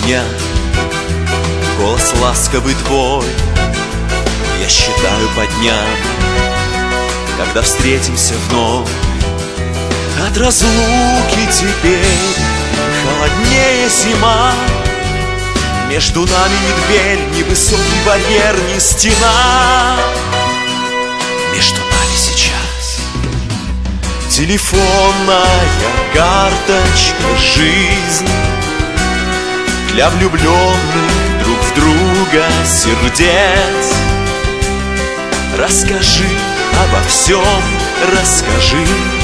дня, голос ласковый твой я считаю по дням, когда встретимся вновь. От разлуки теперь холоднее зима, между нами ни дверь, ни высокий барьер, ни стена. Между нами сейчас телефонная карточка жизни для влюбленных друг в друга сердец. Расскажи обо всем, расскажи,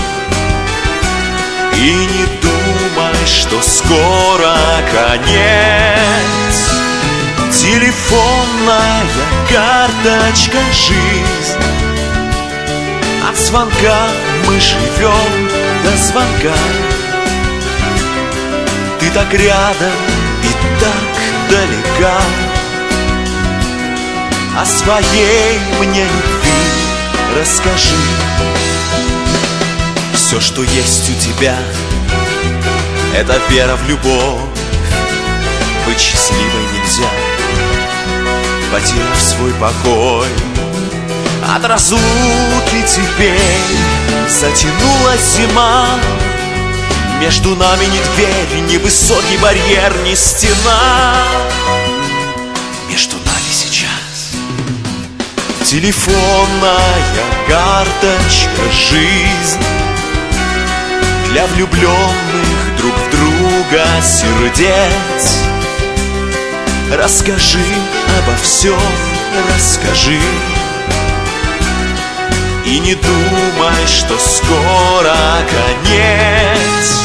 и не думай, что скоро конец. Телефонная карточка жизни, от звонка мы живем до звонка. Ты так рядом и так далека. О своей мне любви расскажи. Все, что есть у тебя, это вера в любовь. Быть счастливой нельзя, потеряв свой покой. От разлуки теперь затянулась зима, между нами ни дверь, ни высокий барьер, ни стена. Между нами сейчас телефонная карточка жизни для влюбленных друг в друга сердец. Расскажи обо всем, расскажи, и не думай, что скоро конец.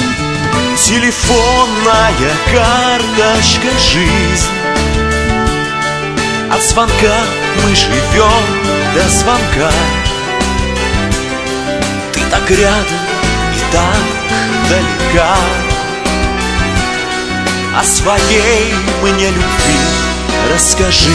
Телефонная карточка жизни, от звонка мы живем до звонка. Ты так рядом и так далека. О своей мне любви расскажи.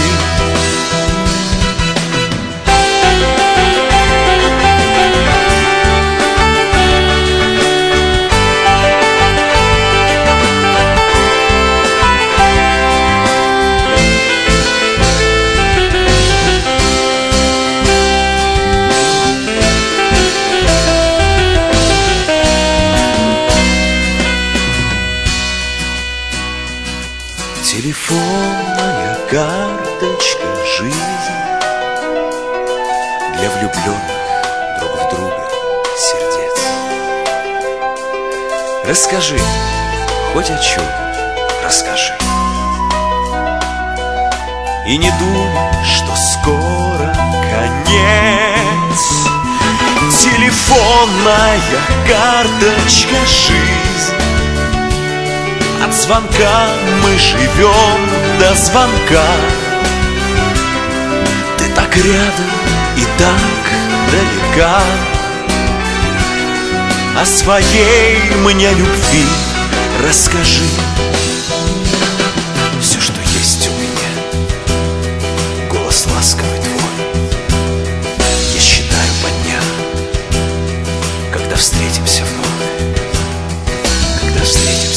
Телефонная карточка жизни для влюбленных друг в друга сердец. Расскажи хоть о чем, расскажи, и не думай, что скоро конец. Телефонная карточка жизни, от звонка мы живем до звонка. Ты так рядом и так далека. О своей мне любви расскажи. Все, что есть у меня, голос ласковый твой я считаю по дням, когда встретимся вновь. Когда встретимся